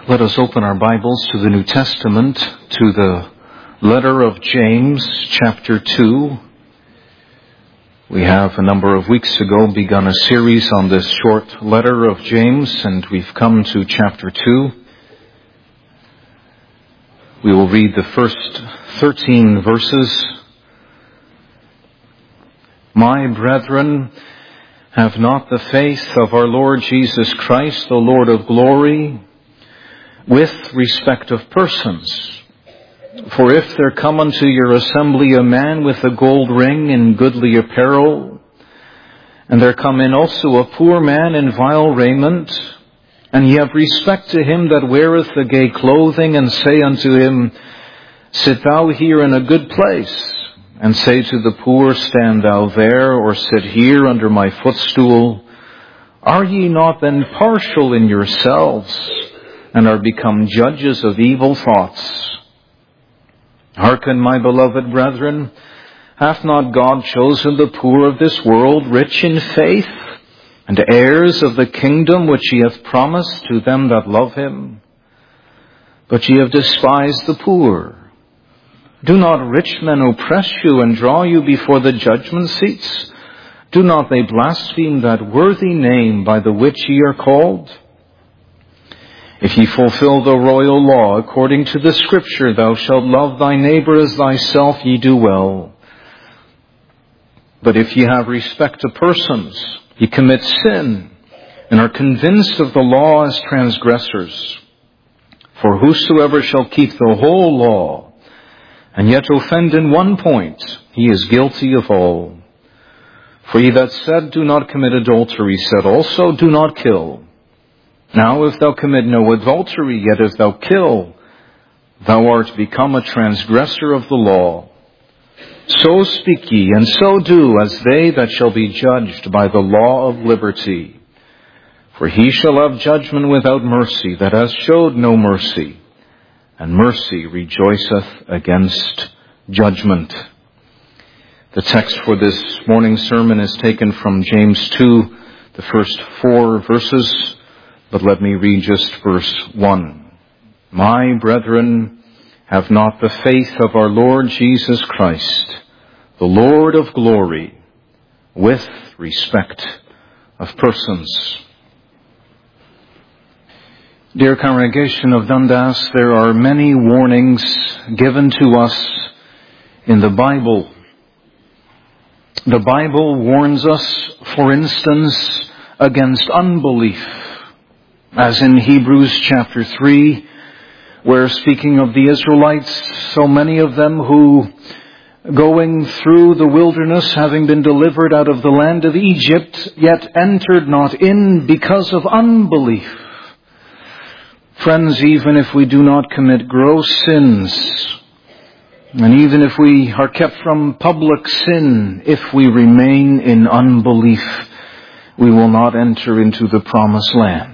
Let us open our Bibles to the New Testament, to the letter of James, chapter 2. We have a number of weeks ago begun a series on this short letter of James, and we've come to chapter 2. We will read the first 13 verses. My brethren, have not the faith of our Lord Jesus Christ, the Lord of glory, with respect of persons. For if there come unto your assembly a man with a gold ring in goodly apparel, and there come in also a poor man in vile raiment, and ye have respect to him that weareth the gay clothing, and say unto him, Sit thou here in a good place, and say to the poor, Stand thou there, or sit here under my footstool, are ye not then partial in yourselves, and are become judges of evil thoughts? Hearken, my beloved brethren, hath not God chosen the poor of this world rich in faith, and heirs of the kingdom which he hath promised to them that love him? But ye have despised the poor. Do not rich men oppress you and draw you before the judgment seats? Do not they blaspheme that worthy name by the which ye are called? If ye fulfill the royal law according to the Scripture, thou shalt love thy neighbor as thyself, ye do well. But if ye have respect to persons, ye commit sin, and are convinced of the law as transgressors. For whosoever shall keep the whole law, and yet offend in one point, he is guilty of all. For he that said, Do not commit adultery, said also, Do not kill. Now if thou commit no adultery, yet if thou kill, thou art become a transgressor of the law. So speak ye, and so do, as they that shall be judged by the law of liberty. For he shall have judgment without mercy, that hath showed no mercy, and mercy rejoiceth against judgment. The text for this morning's sermon is taken from James 2, the first 4 verses. But let me read just verse 1. My brethren, have not the faith of our Lord Jesus Christ, the Lord of glory, with respect of persons. Dear congregation of Dundas, there are many warnings given to us in the Bible. The Bible warns us, for instance, against unbelief, as in Hebrews chapter 3, where speaking of the Israelites, so many of them who, going through the wilderness, having been delivered out of the land of Egypt, yet entered not in because of unbelief. Friends, even if we do not commit gross sins, and even if we are kept from public sin, if we remain in unbelief, we will not enter into the promised land.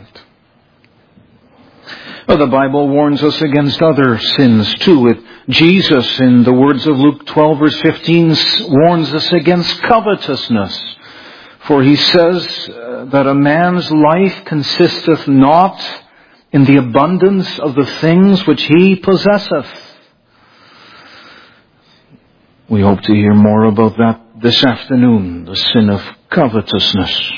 The Bible warns us against other sins too. Jesus, in the words of Luke 12 verse 15, warns us against covetousness. For he says that a man's life consisteth not in the abundance of the things which he possesseth. We hope to hear more about that this afternoon, the sin of covetousness.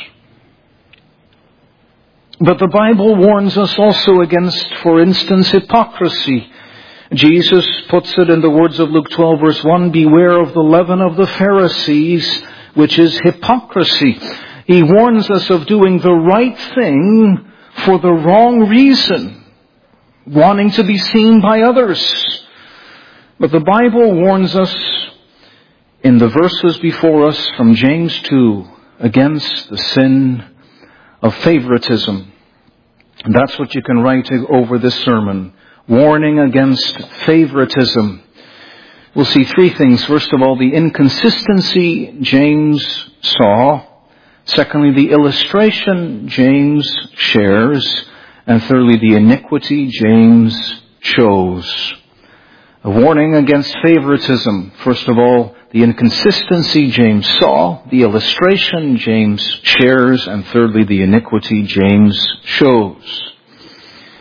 But the Bible warns us also against, for instance, hypocrisy. Jesus puts it in the words of Luke 12 verse 1, Beware of the leaven of the Pharisees, which is hypocrisy. He warns us of doing the right thing for the wrong reason, wanting to be seen by others. But the Bible warns us in the verses before us from James 2 against the sin of favoritism. And that's what you can write over this sermon. Warning against favoritism. We'll see three things. First of all, the inconsistency James saw. Secondly, the illustration James shares. And thirdly, the iniquity James chose. A warning against favoritism. First of all, the inconsistency James saw, the illustration James shares, and thirdly, the iniquity James shows.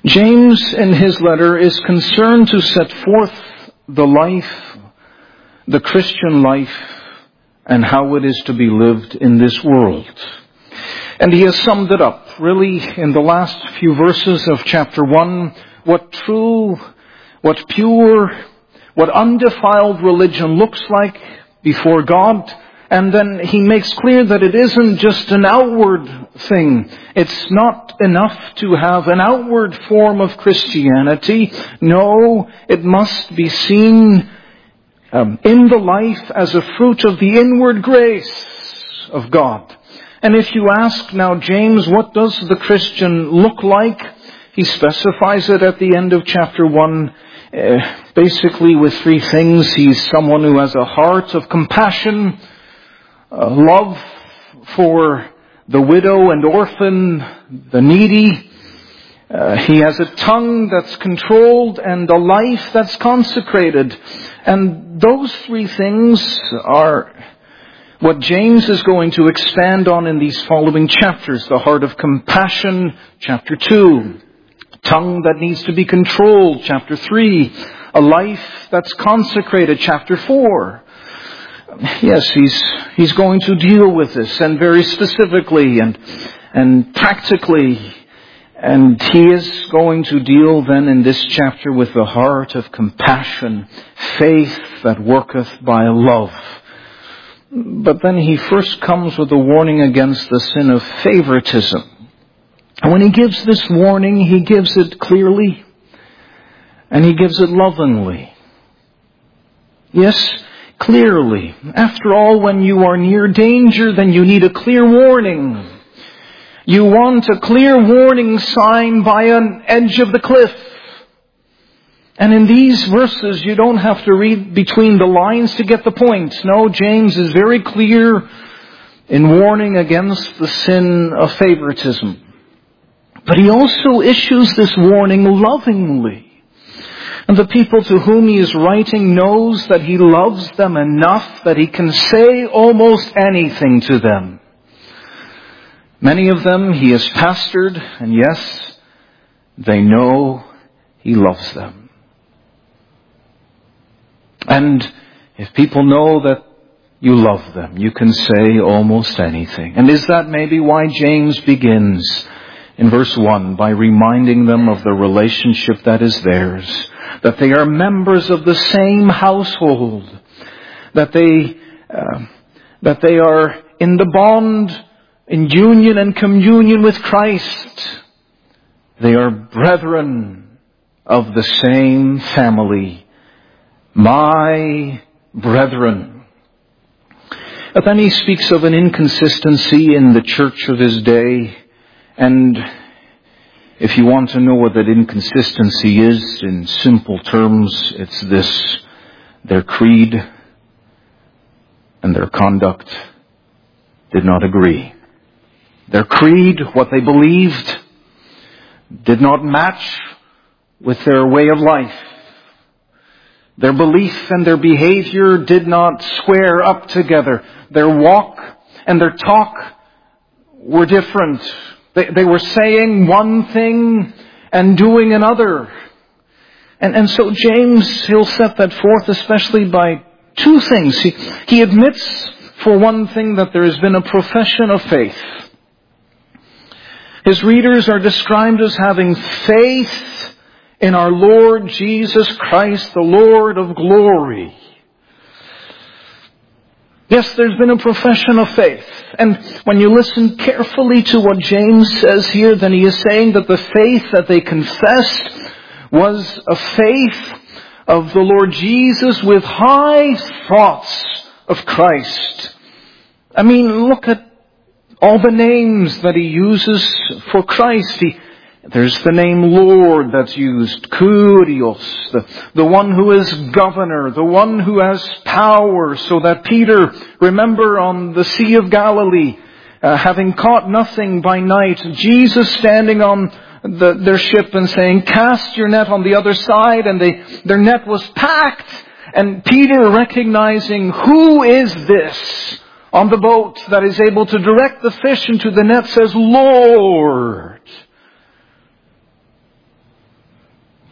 James, in his letter, is concerned to set forth the life, the Christian life, and how it is to be lived in this world. And he has summed it up, really, in the last few verses of chapter 1, what true, what pure, what undefiled religion looks like before God. And then he makes clear that it isn't just an outward thing. It's not enough to have an outward form of Christianity. No, it must be seen in the life as a fruit of the inward grace of God. And if you ask now, James, what does the Christian look like? He specifies it at the end of chapter 1, basically with three things. He's someone who has a heart of compassion, love for the widow and orphan, the needy. He has a tongue that's controlled and a life that's consecrated. And those three things are what James is going to expand on in these following chapters. The heart of compassion, chapter 2. Tongue that needs to be controlled, chapter 3. A life that's consecrated, chapter 4. Yes, he's going to deal with this, and very specifically and practically. And he is going to deal then in this chapter with the heart of compassion, faith that worketh by love. But then he first comes with a warning against the sin of favoritism. And when he gives this warning, he gives it clearly and he gives it lovingly. Yes, clearly. After all, when you are near danger, then you need a clear warning. You want a clear warning sign by an edge of the cliff. And in these verses, you don't have to read between the lines to get the point. No, James is very clear in warning against the sin of favoritism. But he also issues this warning lovingly. And the people to whom he is writing knows that he loves them enough that he can say almost anything to them. Many of them he has pastored, and yes, they know he loves them. And if people know that you love them, you can say almost anything. And is that maybe why James begins in verse 1 by reminding them of the relationship that is theirs, that they are members of the same household, that they are in the bond, in union and communion with Christ. They are brethren of the same family. My brethren. But then he speaks of an inconsistency in the church of his day. And if you want to know what that inconsistency is, in simple terms, it's this: their creed and their conduct did not agree. Their creed, what they believed, did not match with their way of life. Their belief and their behavior did not square up together. Their walk and their talk were different. They were saying one thing and doing another. And so James, he'll set that forth especially by two things. He admits, for one thing, that there has been a profession of faith. His readers are described as having faith in our Lord Jesus Christ, the Lord of glory. Yes, there's been a profession of faith. And when you listen carefully to what James says here, then he is saying that the faith that they confessed was a faith of the Lord Jesus with high thoughts of Christ. I mean, look at all the names that he uses for Christ. There's the name Lord that's used, Kurios, the one who is governor, the one who has power, so that Peter, remember on the Sea of Galilee, having caught nothing by night, Jesus standing on their ship and saying, cast your net on the other side, and their net was packed, and Peter, recognizing who is this on the boat that is able to direct the fish into the net, says, Lord.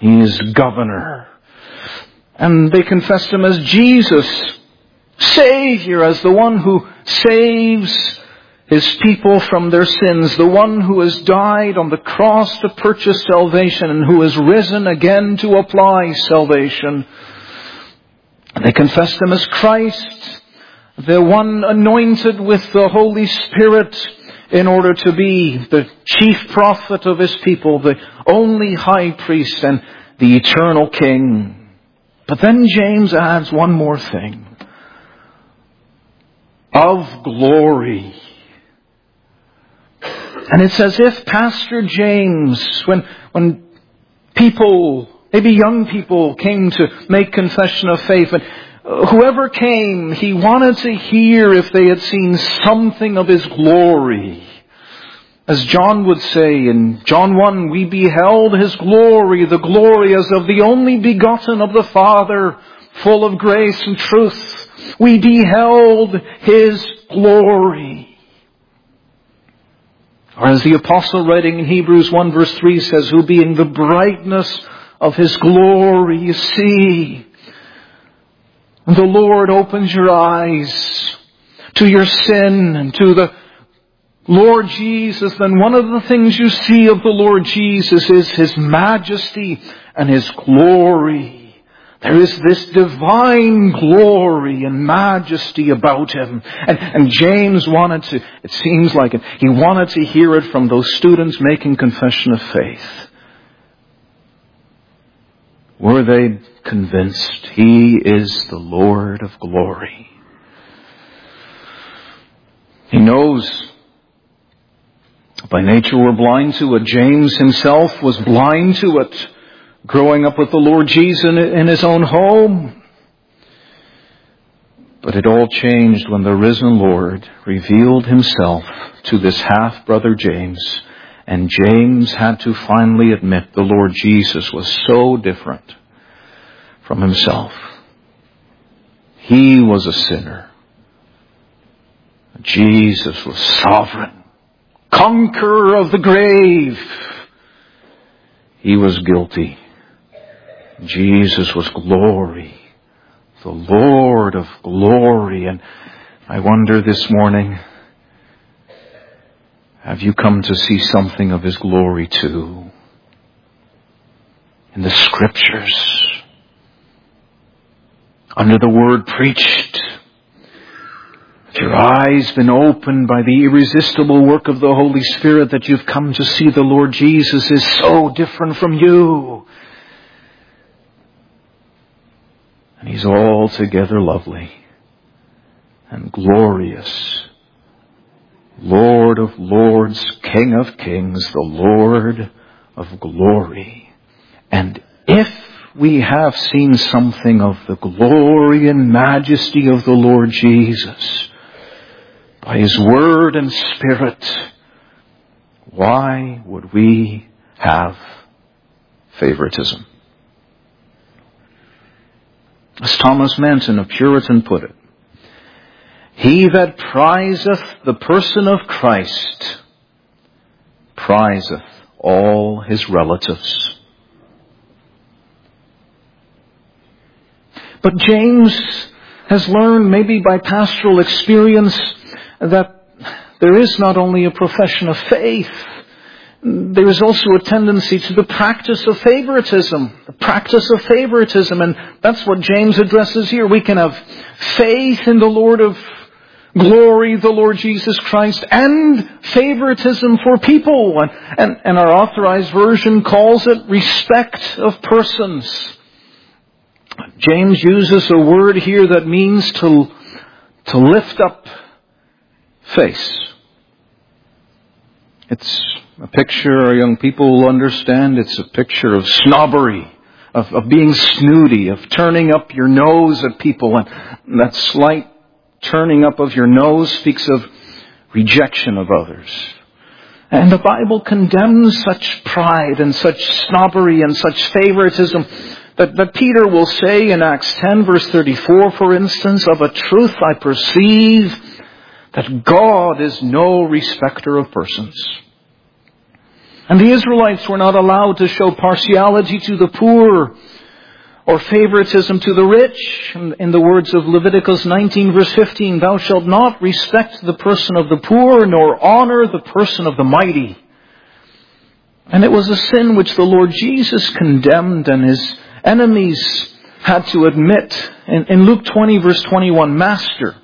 He is governor. And they confessed Him as Jesus, Savior, as the one who saves His people from their sins, the one who has died on the cross to purchase salvation and who has risen again to apply salvation. And they confessed Him as Christ, the one anointed with the Holy Spirit in order to be the chief prophet of His people, the only high priest and the eternal King. But then James adds one more thing. Of glory. And it's as if Pastor James, when people, maybe young people, came to make confession of faith, and whoever came, he wanted to hear if they had seen something of His glory. As John would say in John 1, we beheld His glory, the glory as of the only begotten of the Father, full of grace and truth. We beheld His glory. Or as the apostle writing in Hebrews 1 verse 3 says, who being the brightness of His glory, you see, the Lord opens your eyes to your sin and to the Lord Jesus, then one of the things you see of the Lord Jesus is His majesty and His glory. There is this divine glory and majesty about Him. And James wanted to, it seems like it, he wanted to hear it from those students making confession of faith. Were they convinced He is the Lord of glory? He knows by nature we're blind to it. James himself was blind to it, growing up with the Lord Jesus in his own home. But it all changed when the risen Lord revealed Himself to this half-brother James. And James had to finally admit the Lord Jesus was so different from himself. He was a sinner. Jesus was sovereign, conqueror of the grave. He was guilty. Jesus was glory, the Lord of glory. And I wonder this morning, have you come to see something of His glory too? In the Scriptures, under the Word preached, have your eyes been opened by the irresistible work of the Holy Spirit that you've come to see the Lord Jesus is so different from you? And He's altogether lovely and glorious. Lord of lords, King of kings, the Lord of glory. And if we have seen something of the glory and majesty of the Lord Jesus by His Word and Spirit, why would we have favoritism? As Thomas Manton, a Puritan, put it, he that prizeth the person of Christ prizeth all His relatives. But James has learned, maybe by pastoral experience, that there is not only a profession of faith, there is also a tendency to the practice of favoritism. The practice of favoritism. And that's what James addresses here. We can have faith in the Lord of glory, the Lord Jesus Christ, and favoritism for people. And our Authorized Version calls it respect of persons. James uses a word here that means to lift up face. It's a picture our young people will understand. It's a picture of snobbery, of being snooty, of turning up your nose at people. And that slight turning up of your nose speaks of rejection of others. And the Bible condemns such pride and such snobbery and such favoritism that Peter will say in Acts 10 verse 34, for instance, of a truth I perceive that God is no respecter of persons. And the Israelites were not allowed to show partiality to the poor or favoritism to the rich. In the words of Leviticus 19 verse 15, thou shalt not respect the person of the poor, nor honor the person of the mighty. And it was a sin which the Lord Jesus condemned, and his enemies had to admit. In Luke 20 verse 21, Master,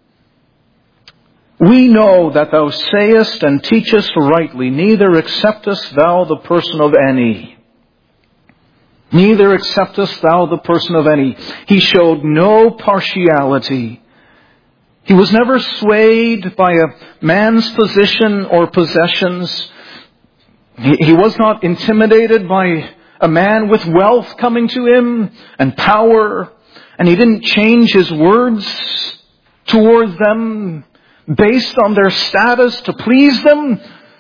we know that thou sayest and teachest rightly, neither acceptest thou the person of any. Neither acceptest thou the person of any. He showed no partiality. He was never swayed by a man's position or possessions. He was not intimidated by a man with wealth coming to him and power. And he didn't change his words towards them based on their status to please them.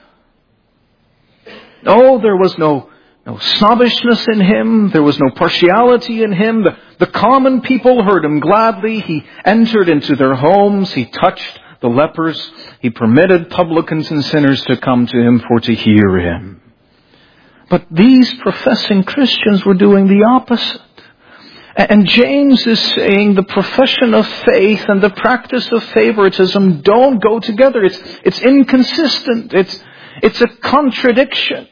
No, there was no snobbishness in him. There was no partiality in him. The common people heard him gladly. He entered into their homes. He touched the lepers. He permitted publicans and sinners to come to him for to hear him. But these professing Christians were doing the opposite. And James is saying the profession of faith and the practice of favoritism don't go together. It's inconsistent. It's a contradiction.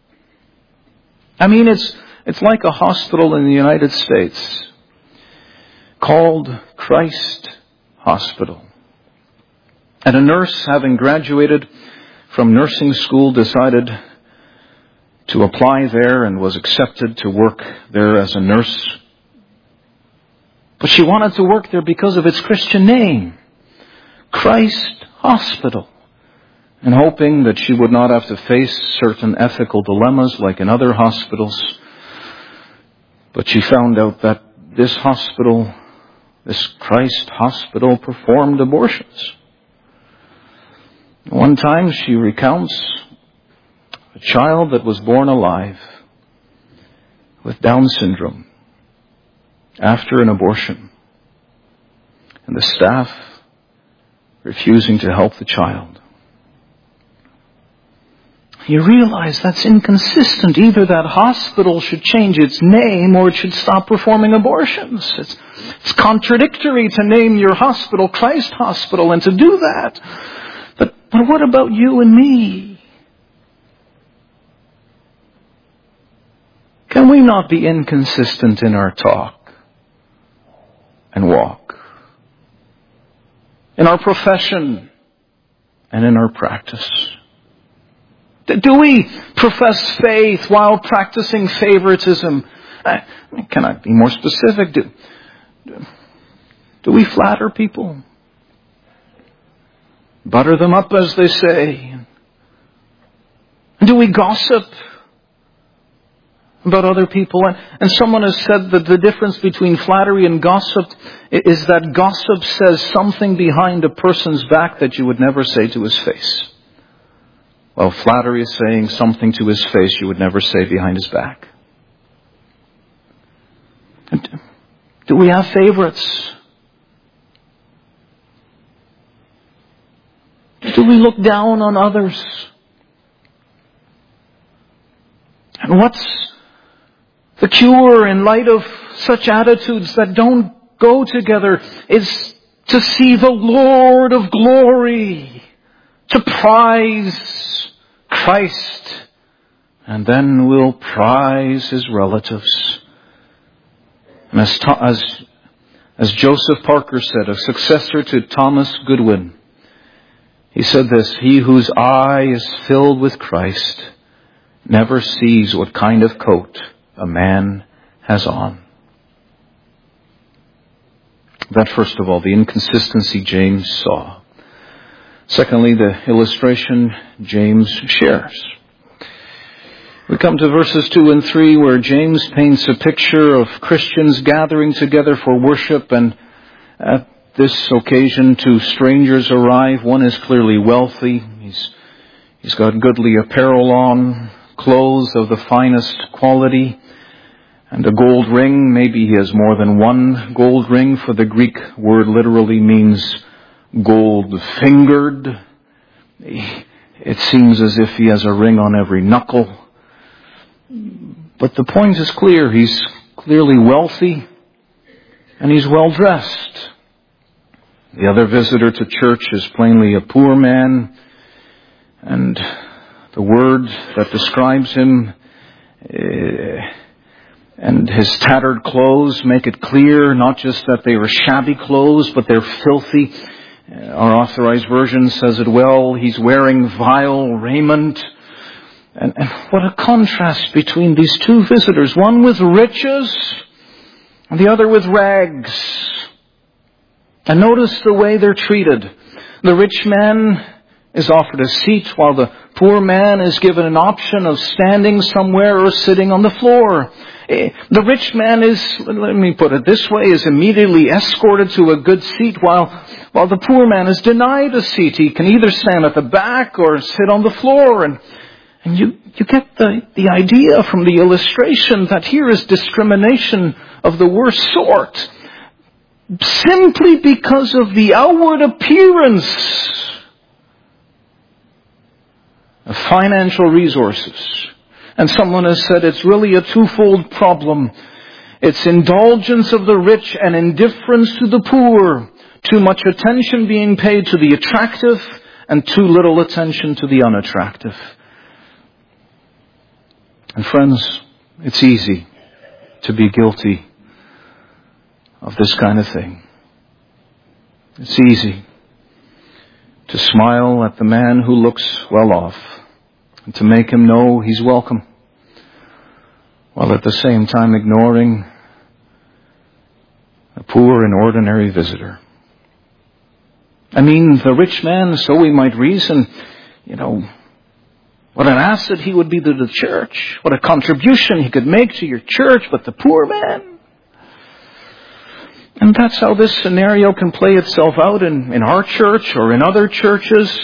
I mean, it's like a hospital in the United States called Christ Hospital. And a nurse, having graduated from nursing school, decided to apply there and was accepted to work there as a nurse. But she wanted to work there because of its Christian name, Christ Hospital, and hoping that she would not have to face certain ethical dilemmas like in other hospitals. But she found out that this hospital, this Christ Hospital, performed abortions. One time she recounts a child that was born alive with Down syndrome after an abortion, and the staff refusing to help the child. You realize that's inconsistent. Either that hospital should change its name or it should stop performing abortions. It's contradictory to name your hospital Christ Hospital and to do that. But what about you and me? Can we not be inconsistent in our talk and walk, in our profession and in our practice? Do we profess faith while practicing favoritism? Can I be more specific? Do we flatter people? Butter them up, as they say? Do we gossip about other people? And someone has said that the difference between flattery and gossip is that gossip says something behind a person's back that you would never say to his face, while flattery is saying something to his face you would never say behind his back. And do we have favorites? Do we look down on others? And what's the cure in light of such attitudes that don't go together is to see the Lord of glory, to prize Christ, and then we'll prize His relatives. And as Joseph Parker said, a successor to Thomas Goodwin, he said this: he whose eye is filled with Christ never sees what kind of coat a man has on. That, first of all, the inconsistency James saw. Secondly, the illustration James shares. We come to verses 2 and 3 where James paints a picture of Christians gathering together for worship, and at this occasion two strangers arrive. One is clearly wealthy. He's got goodly apparel on, clothes of the finest quality, and a gold ring. Maybe he has more than one gold ring, for the Greek word literally means gold-fingered. It seems as if he has a ring on every knuckle. But the point is clear. He's clearly wealthy and he's well dressed. The other visitor to church is plainly a poor man, and the word that describes him and his tattered clothes make it clear not just that they are shabby clothes, but they're filthy. Our Authorized Version says it well. He's wearing vile raiment. And what a contrast between these two visitors. One with riches and the other with rags. And notice the way they're treated. The rich man is offered a seat while the poor man is given an option of standing somewhere or sitting on the floor. The rich man is, let me put it this way, is immediately escorted to a good seat while the poor man is denied a seat. He can either stand at the back or sit on the floor. And you get the idea from the illustration that here is discrimination of the worst sort, simply because of the outward appearance of financial resources. And someone has said it's really a twofold problem. It's indulgence of the rich and indifference to the poor. Too much attention being paid to the attractive and too little attention to the unattractive. And friends, it's easy to be guilty of this kind of thing. It's easy to smile at the man who looks well off and to make him know he's welcome, while at the same time ignoring a poor and ordinary visitor. I mean, the rich man, so we might reason, what an asset he would be to the church, what a contribution he could make to your church, but the poor man. And that's how this scenario can play itself out in our church or in other churches.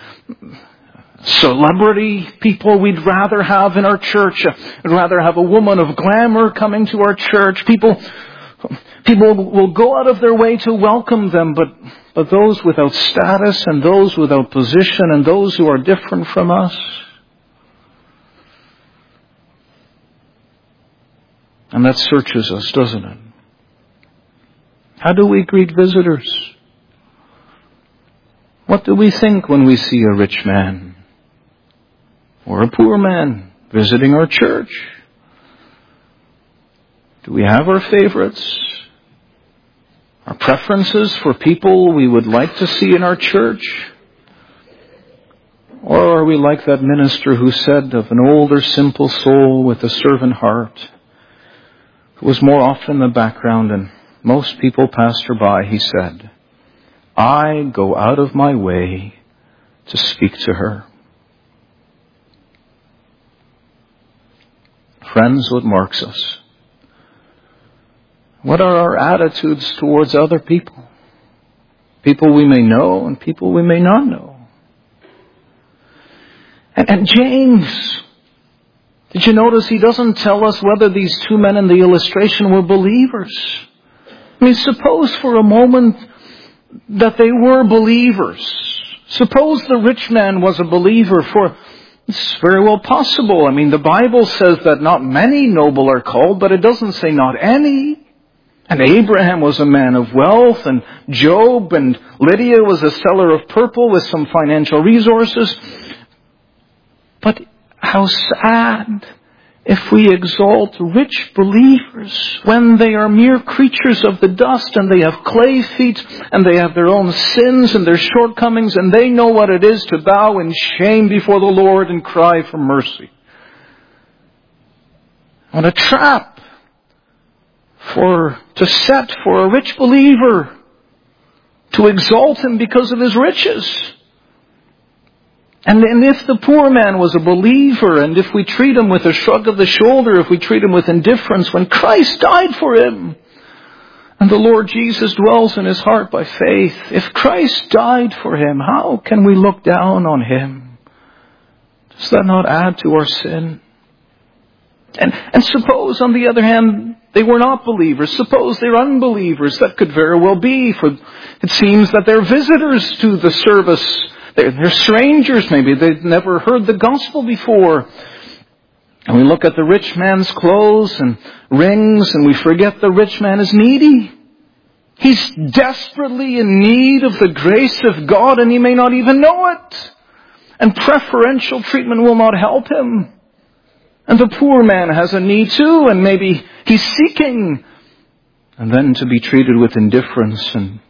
Celebrity people we'd rather have in our church. We'd rather have a woman of glamour coming to our church. People will go out of their way to welcome them, but those without status and those without position and those who are different from us. And that searches us, doesn't it? How do we greet visitors? What do we think when we see a rich man or a poor man visiting our church? Do we have our favorites? Our preferences for people we would like to see in our church? Or are we like that minister who said of an older, simple soul with a servant heart, who was more often in the background and most people passed her by? He said, I go out of my way to speak to her. Friends, what marks us? What are our attitudes towards other people? People we may know and people we may not know. And James, did you notice he doesn't tell us whether these two men in the illustration were believers? I mean, suppose for a moment that they were believers. Suppose the rich man was a believer, for it's very well possible. I mean, the Bible says that not many noble are called, but it doesn't say not any. And Abraham was a man of wealth, and Job and Lydia was a seller of purple with some financial resources. But how sad if we exalt rich believers when they are mere creatures of the dust and they have clay feet and they have their own sins and their shortcomings and they know what it is to bow in shame before the Lord and cry for mercy. What a trap to set for a rich believer, to exalt him because of his riches. And if the poor man was a believer, and if we treat him with a shrug of the shoulder, if we treat him with indifference, when Christ died for him, and the Lord Jesus dwells in his heart by faith, if Christ died for him, how can we look down on him? Does that not add to our sin? And suppose, on the other hand, they were not believers. Suppose they're unbelievers. That could very well be, for it seems that they're visitors to the service They're strangers maybe. They've never heard the gospel before. And we look at the rich man's clothes and rings, and we forget the rich man is needy. He's desperately in need of the grace of God, and he may not even know it. And preferential treatment will not help him. And the poor man has a need too, and maybe he's seeking. And then to be treated with indifference and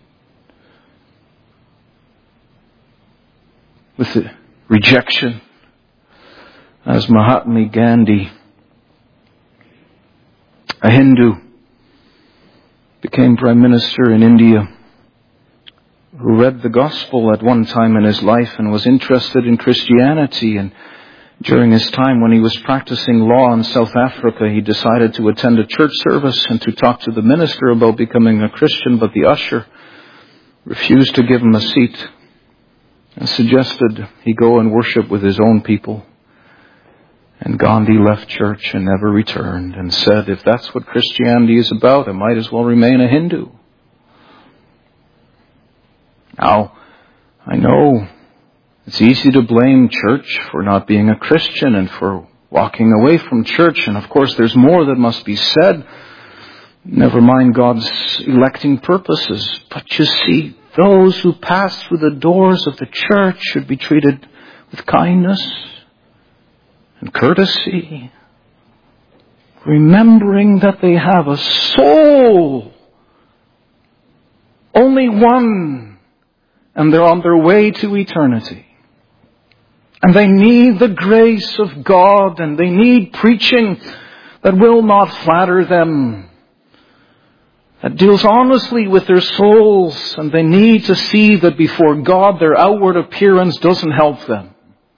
with rejection. As Mahatma Gandhi, a Hindu, became Prime Minister in India, who read the gospel at one time in his life and was interested in Christianity. And during his time when he was practicing law in South Africa, he decided to attend a church service and to talk to the minister about becoming a Christian, but the usher refused to give him a seat and suggested he go and worship with his own people. And Gandhi left church and never returned and said, if that's what Christianity is about, I might as well remain a Hindu. Now, I know it's easy to blame church for not being a Christian and for walking away from church. And of course, there's more that must be said. Never mind God's electing purposes. But you see, those who pass through the doors of the church should be treated with kindness and courtesy, remembering that they have a soul, only one, and they're on their way to eternity. And they need the grace of God, and they need preaching that will not flatter them, that deals honestly with their souls, and they need to see that before God their outward appearance doesn't help them.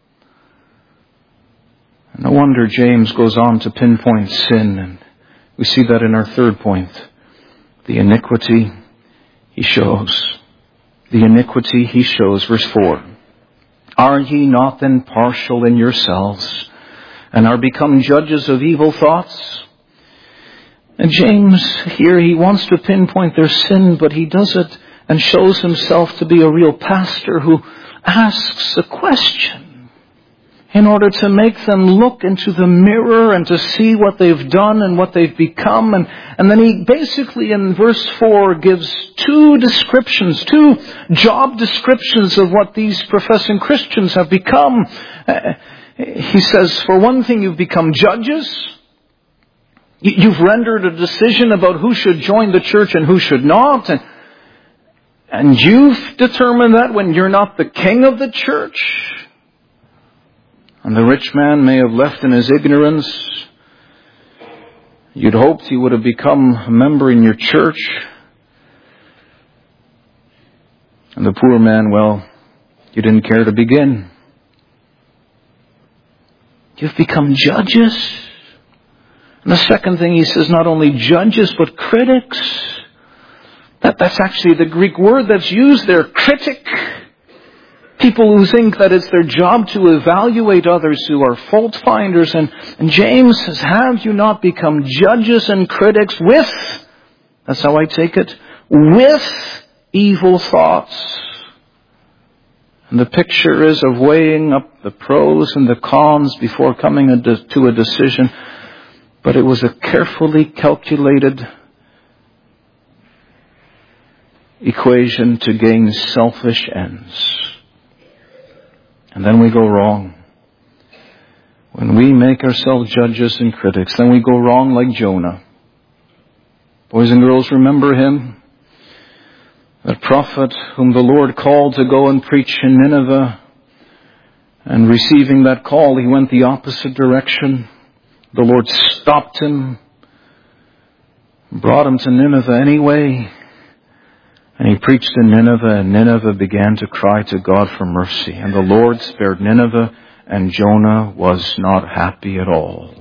No wonder James goes on to pinpoint sin, and we see that in our third point. The iniquity he shows. The iniquity he shows. Verse 4. Are ye not then partial in yourselves, and are become judges of evil thoughts? And James here, he wants to pinpoint their sin, but he does it and shows himself to be a real pastor who asks a question in order to make them look into the mirror and to see what they've done and what they've become. And then he basically in verse 4 gives two job descriptions of what these professing Christians have become. He says, for one thing, you've become judges. You've rendered a decision about who should join the church and who should not. And you've determined that when you're not the king of the church. And the rich man may have left in his ignorance. You'd hoped he would have become a member in your church. And the poor man, well, you didn't care to begin. You've become judges. And the second thing he says, not only judges, but critics. That's actually the Greek word that's used there, critic. People who think that it's their job to evaluate others, who are fault finders. And James says, have you not become judges and critics with, that's how I take it, with evil thoughts? And the picture is of weighing up the pros and the cons before coming to a decision. But it was a carefully calculated equation to gain selfish ends. And then we go wrong. When we make ourselves judges and critics, then we go wrong like Jonah. Boys and girls, remember him? That prophet whom the Lord called to go and preach in Nineveh. And receiving that call, he went the opposite direction. The Lord stopped him, brought him to Nineveh anyway. And he preached in Nineveh, and Nineveh began to cry to God for mercy. And the Lord spared Nineveh, and Jonah was not happy at all.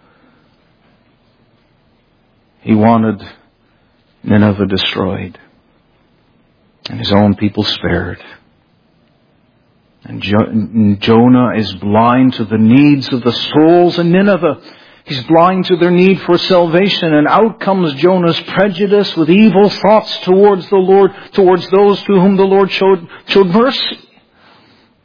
He wanted Nineveh destroyed, and his own people spared. And Jonah is blind to the needs of the souls in Nineveh. He's blind to their need for salvation, and out comes Jonah's prejudice with evil thoughts towards the Lord, towards those to whom the Lord showed mercy.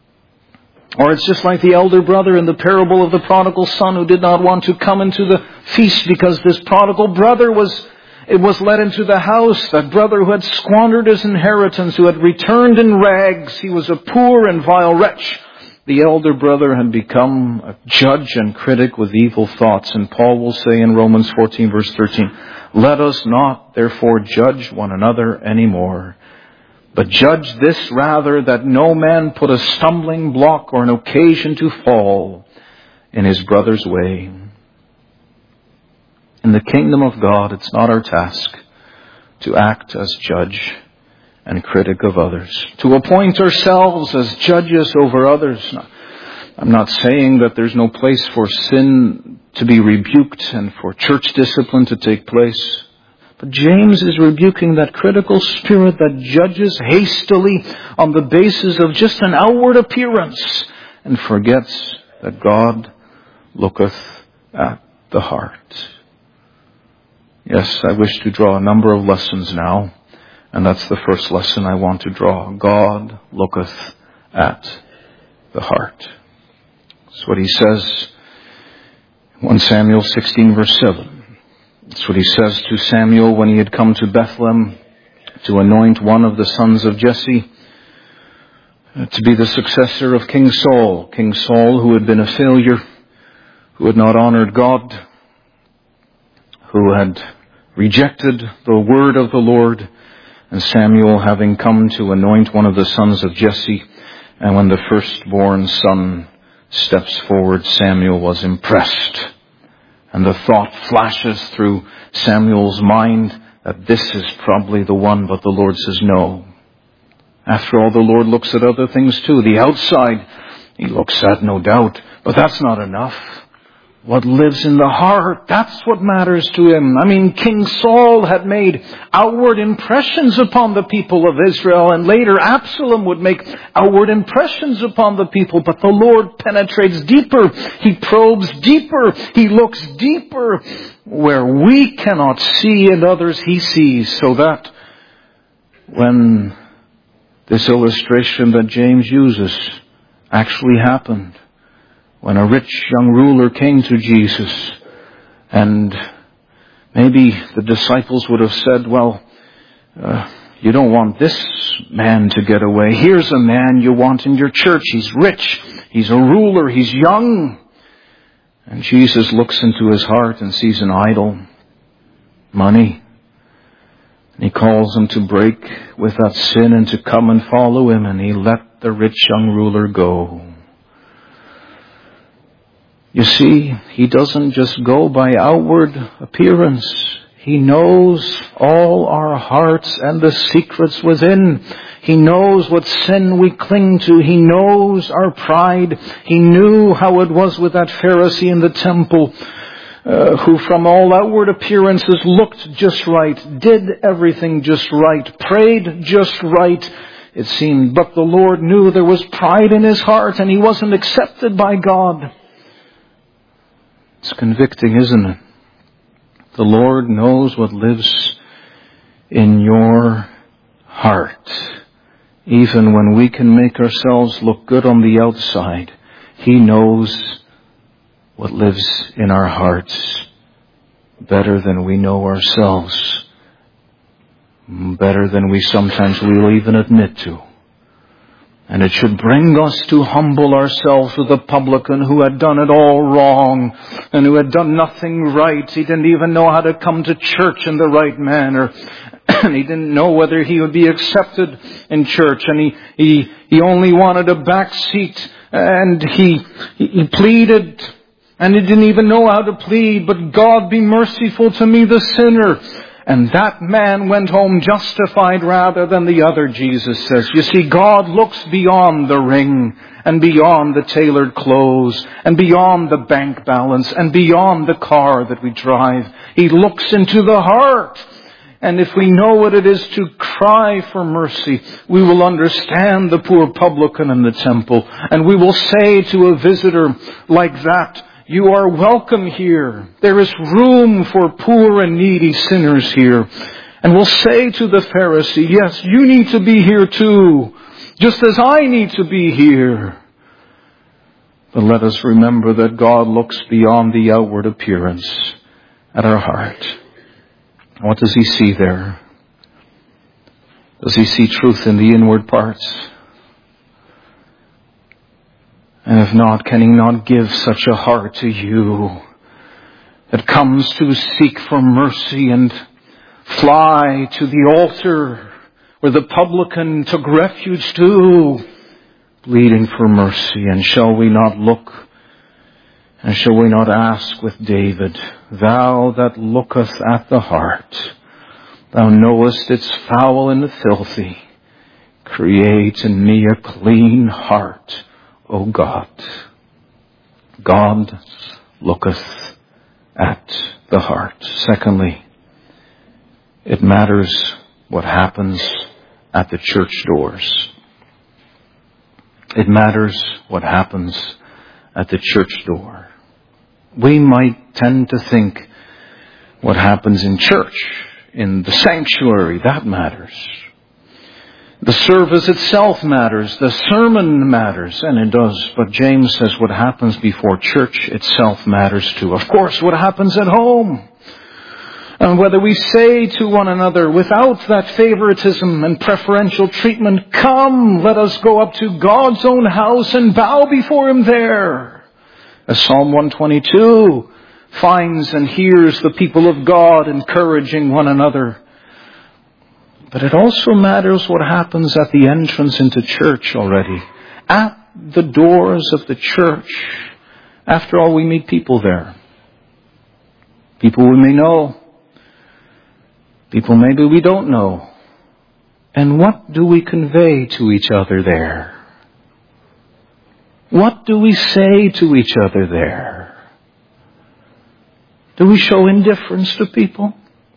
Or it's just like the elder brother in the parable of the prodigal son who did not want to come into the feast because this prodigal brother was led into the house. That brother who had squandered his inheritance, who had returned in rags. He was a poor and vile wretch. The elder brother had become a judge and critic with evil thoughts. And Paul will say in Romans 14 verse 13, "Let us not therefore judge one another anymore, but judge this rather, that no man put a stumbling block or an occasion to fall in his brother's way." In the kingdom of God, it's not our task to act as judge and critic of others, to appoint ourselves as judges over others. I'm not saying that there's no place for sin to be rebuked and for church discipline to take place. But James is rebuking that critical spirit that judges hastily on the basis of just an outward appearance and forgets that God looketh at the heart. Yes, I wish to draw a number of lessons now, and that's the first lesson I want to draw. God looketh at the heart. That's what he says in 1 Samuel 16 verse 7. That's what he says to Samuel when he had come to Bethlehem to anoint one of the sons of Jesse to be the successor of King Saul. King Saul, who had been a failure, who had not honored God, who had rejected the word of the Lord, and Samuel having come to anoint one of the sons of Jesse. And when the firstborn son steps forward, Samuel was impressed. And the thought flashes through Samuel's mind that this is probably the one, but the Lord says no. After all, the Lord looks at other things too. The outside he looks at, no doubt, but that's not enough. What lives in the heart, that's what matters to him. I mean, King Saul had made outward impressions upon the people of Israel, and later Absalom would make outward impressions upon the people, but the Lord penetrates deeper. He probes deeper. He looks deeper where we cannot see and others he sees, so that when this illustration that James uses actually happened, when a rich young ruler came to Jesus, and maybe the disciples would have said, well, you don't want this man to get away. Here's a man you want in your church. He's rich. He's a ruler. He's young. And Jesus looks into his heart and sees an idol, money. And he calls him to break with that sin and to come and follow him. And he let the rich young ruler go. You see, he doesn't just go by outward appearance. He knows all our hearts and the secrets within. He knows what sin we cling to. He knows our pride. He knew how it was with that Pharisee in the temple, who from all outward appearances looked just right, did everything just right, prayed just right, it seemed. But the Lord knew there was pride in his heart and he wasn't accepted by God. It's convicting, isn't it? The Lord knows what lives in your heart. Even when we can make ourselves look good on the outside, he knows what lives in our hearts better than we know ourselves, better than we sometimes will even admit to. And it should bring us to humble ourselves with the publican who had done it all wrong and who had done nothing right. He didn't even know how to come to church in the right manner. And he didn't know whether he would be accepted in church. And he only wanted a back seat. And he pleaded. And he didn't even know how to plead. But God, be merciful to me, the sinner. And that man went home justified rather than the other, Jesus says. You see, God looks beyond the ring and beyond the tailored clothes and beyond the bank balance and beyond the car that we drive. He looks into the heart. And if we know what it is to cry for mercy, we will understand the poor publican in the temple. And we will say to a visitor like that, you are welcome here. There is room for poor and needy sinners here. And we'll say to the Pharisee, yes, you need to be here too, just as I need to be here. But let us remember that God looks beyond the outward appearance at our heart. What does He see there? Does He see truth in the inward parts? And if not, can He not give such a heart to you that comes to seek for mercy and fly to the altar where the publican took refuge to, pleading for mercy? And shall we not look, and shall we not ask with David, Thou that lookest at the heart, Thou knowest its foul and filthy, create in me a clean heart, O God. God looketh at the heart. Secondly, it matters what happens at the church doors. It matters what happens at the church door. We might tend to think what happens in church, in the sanctuary, that matters. The service itself matters. The sermon matters, and it does. But James says what happens before church itself matters too. Of course, what happens at home. And whether we say to one another without that favoritism and preferential treatment, Come, let us go up to God's own house and bow before Him there. As Psalm 122 finds and hears the people of God encouraging one another. But it also matters what happens at the entrance into church already. At the doors of the church. After all, we meet people there. People we may know. People maybe we don't know. And what do we convey to each other there? What do we say to each other there? Do we show indifference to people?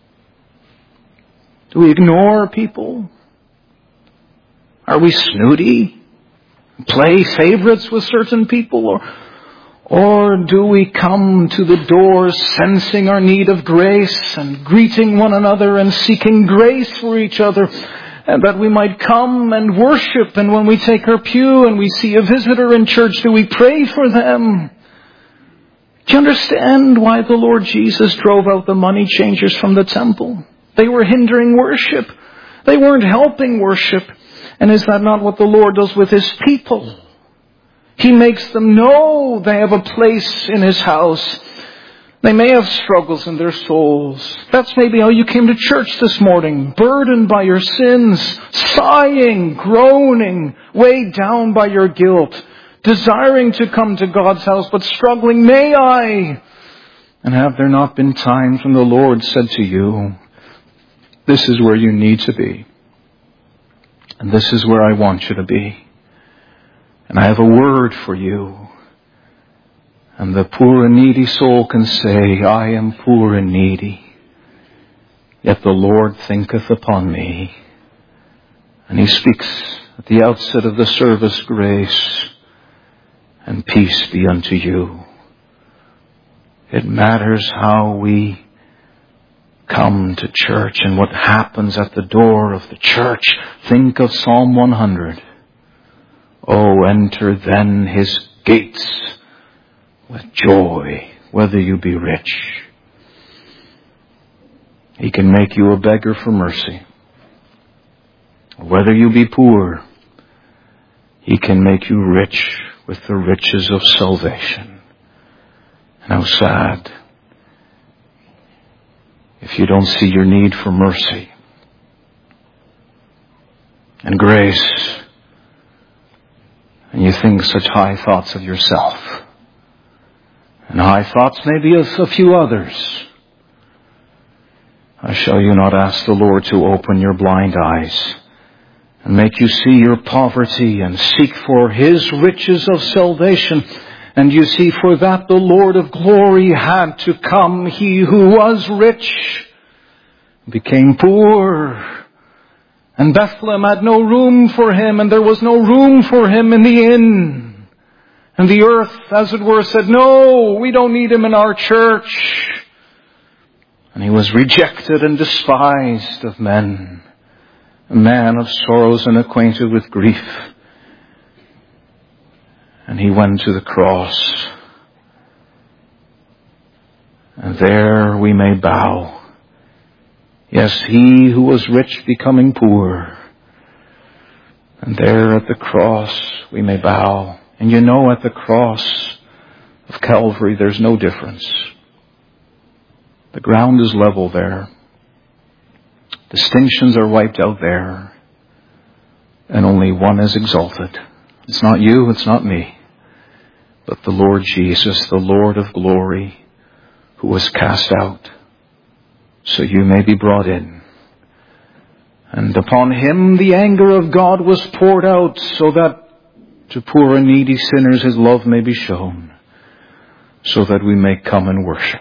Do we ignore people? Are we snooty? Play favorites with certain people? Or do we come to the doors sensing our need of grace and greeting one another and seeking grace for each other, and that we might come and worship? And when we take our pew and we see a visitor in church, do we pray for them? Do you understand why the Lord Jesus drove out the money changers from the temple? They were hindering worship. They weren't helping worship. And is that not what the Lord does with His people? He makes them know they have a place in His house. They may have struggles in their souls. That's maybe how you came to church this morning, burdened by your sins, sighing, groaning, weighed down by your guilt, desiring to come to God's house, but struggling, may I? And have there not been times when the Lord said to you, This is where you need to be. And this is where I want you to be. And I have a word for you. And the poor and needy soul can say, I am poor and needy. Yet the Lord thinketh upon me. And He speaks at the outset of the service, grace and peace be unto you. It matters how we come to church and what happens at the door of the church. Think of Psalm 100. Oh, enter then His gates with joy, whether you be rich. He can make you a beggar for mercy. Whether you be poor, He can make you rich with the riches of salvation. And how sad if you don't see your need for mercy and grace, and you think such high thoughts of yourself, and high thoughts maybe of a few others. Shall you not ask the Lord to open your blind eyes and make you see your poverty and seek for His riches of salvation? And you see, for that the Lord of glory had to come. He who was rich became poor. And Bethlehem had no room for Him, and there was no room for Him in the inn. And the earth, as it were, said, no, we don't need Him in our church. And He was rejected and despised of men, a man of sorrows and acquainted with grief. And he went to the cross. And there we may bow. Yes, he who was rich becoming poor. And there at the cross we may bow. And you know, at the cross of Calvary there's no difference. The ground is level there. Distinctions are wiped out there. And only one is exalted. It's not you, it's not me, but the Lord Jesus, the Lord of glory, who was cast out, so you may be brought in. And upon him the anger of God was poured out, so that to poor and needy sinners his love may be shown, so that we may come and worship.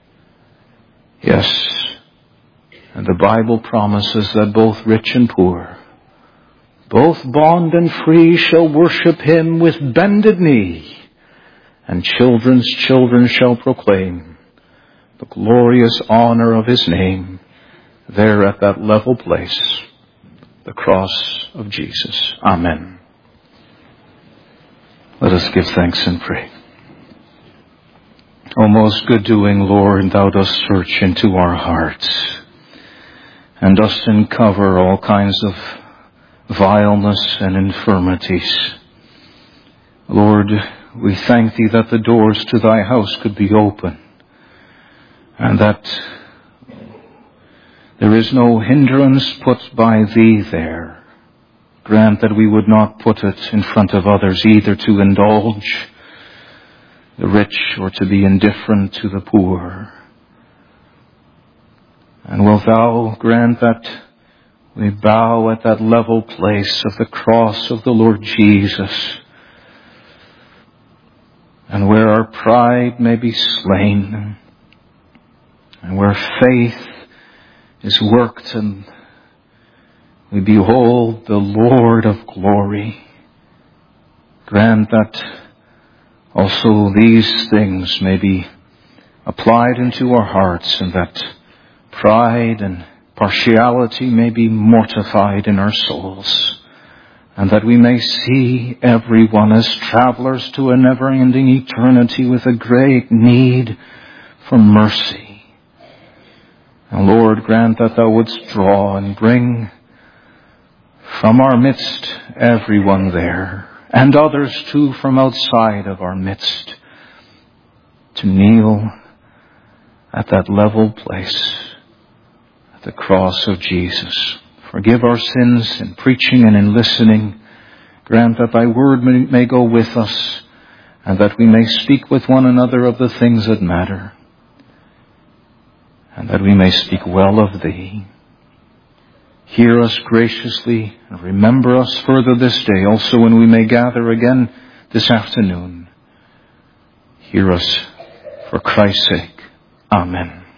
Yes, and the Bible promises that both rich and poor, both bond and free, shall worship him with bended knee, and children's children shall proclaim the glorious honor of his name there at that level place, the cross of Jesus. Amen. Let us give thanks and pray. O most good doing Lord, thou dost search into our hearts, and dost uncover all kinds of vileness and infirmities. Lord, we thank thee that the doors to thy house could be open, and that there is no hindrance put by thee there. Grant that we would not put it in front of others, either to indulge the rich or to be indifferent to the poor. And wilt thou grant that we bow at that level place of the cross of the Lord Jesus, and where our pride may be slain, and where faith is worked, and we behold the Lord of glory. Grant that also these things may be applied into our hearts, and that pride and partiality may be mortified in our souls, and that we may see everyone as travelers to a never-ending eternity with a great need for mercy. And Lord, grant that thou wouldst draw and bring from our midst everyone there, and others too from outside of our midst, to kneel at that level place, the cross of Jesus. Forgive our sins in preaching and in listening. Grant that thy word may go with us, and that we may speak with one another of the things that matter, and that we may speak well of thee. Hear us graciously, and remember us further this day, also when we may gather again this afternoon. Hear us for Christ's sake. Amen.